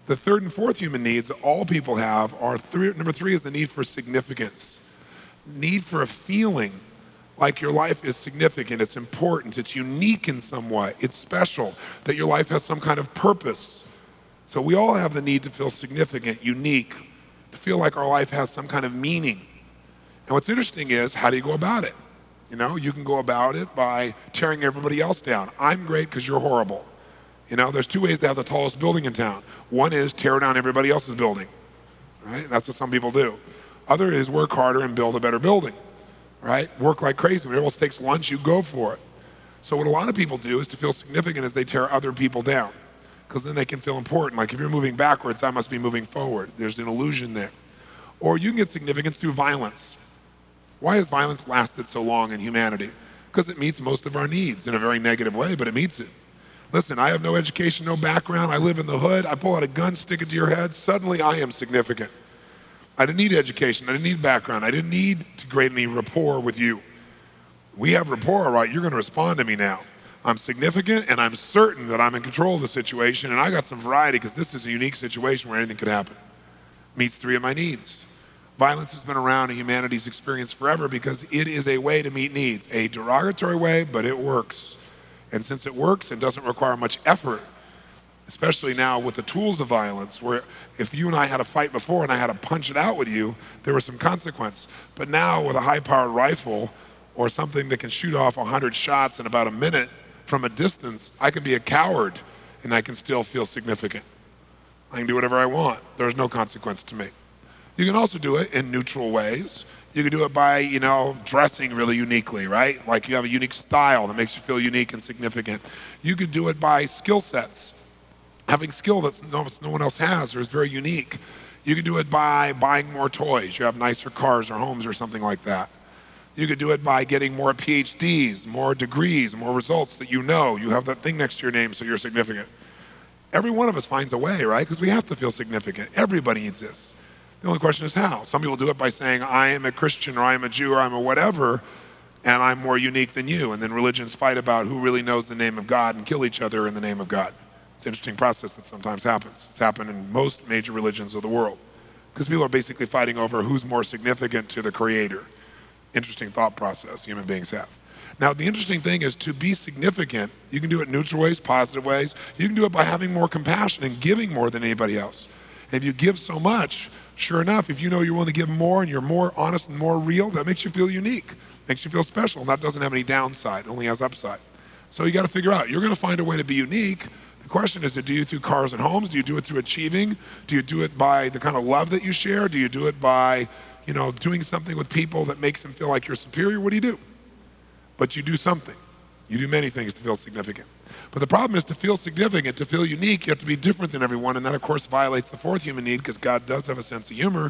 The third and fourth human needs that all people have are number three is the need for significance. Need for a feeling like your life is significant, it's important, it's unique in some way, it's special, that your life has some kind of purpose. So we all have the need to feel significant, unique, to feel like our life has some kind of meaning. And what's interesting is, how do you go about it? You know, you can go about it by tearing everybody else down. I'm great because you're horrible. You know, there's two ways to have the tallest building in town. One is tear down everybody else's building, right? That's what some people do. Other is work harder and build a better building, right? Work like crazy. When everyone else takes lunch, you go for it. So what a lot of people do is to feel significant is they tear other people down, because then they can feel important. Like if you're moving backwards, I must be moving forward. There's an illusion there. Or you can get significance through violence. Why has violence lasted so long in humanity? Because it meets most of our needs in a very negative way, but it meets it. Listen, I have no education, no background. I live in the hood. I pull out a gun, stick it to your head. Suddenly I am significant. I didn't need education. I didn't need background. I didn't need to create any rapport with you. We have rapport, right? You're going to respond to me now. I'm significant, and I'm certain that I'm in control of the situation, and I got some variety because this is a unique situation where anything could happen. Meets three of my needs. Violence has been around in humanity's experience forever because it is a way to meet needs. A derogatory way, but it works. And since it works and doesn't require much effort, especially now with the tools of violence, where if you and I had a fight before and I had to punch it out with you, there was some consequence. But now with a high-powered rifle or something that can shoot off 100 shots in about a minute from a distance, I can be a coward and I can still feel significant. I can do whatever I want. There's no consequence to me. You can also do it in neutral ways. You can do it by, dressing really uniquely, right? Like you have a unique style that makes you feel unique and significant. You could do it by skill sets. Having skill that no one else has or is very unique. You could do it by buying more toys. You have nicer cars or homes or something like that. You could do it by getting more PhDs, more degrees, more results that you know. You have that thing next to your name, so you're significant. Every one of us finds a way, right? Because we have to feel significant. Everybody needs this. The only question is how. Some people do it by saying, I am a Christian or I am a Jew or I'm a whatever, and I'm more unique than you. And then religions fight about who really knows the name of God and kill each other in the name of God. It's an interesting process that sometimes happens. It's happened in most major religions of the world. Because people are basically fighting over who's more significant to the Creator. Interesting thought process human beings have. Now, the interesting thing is to be significant, you can do it in neutral ways, positive ways. You can do it by having more compassion and giving more than anybody else. And if you give so much, sure enough, if you know you're willing to give more and you're more honest and more real, that makes you feel unique, makes you feel special, and that doesn't have any downside, it only has upside. So you got to figure out, you're going to find a way to be unique. The question is, do you through cars and homes? Do you do it through achieving? Do you do it by the kind of love that you share? Do you do it by, doing something with people that makes them feel like you're superior? What do? But you do something. You do many things to feel significant. But the problem is to feel significant, to feel unique, you have to be different than everyone, and that, of course, violates the fourth human need because God does have a sense of humor.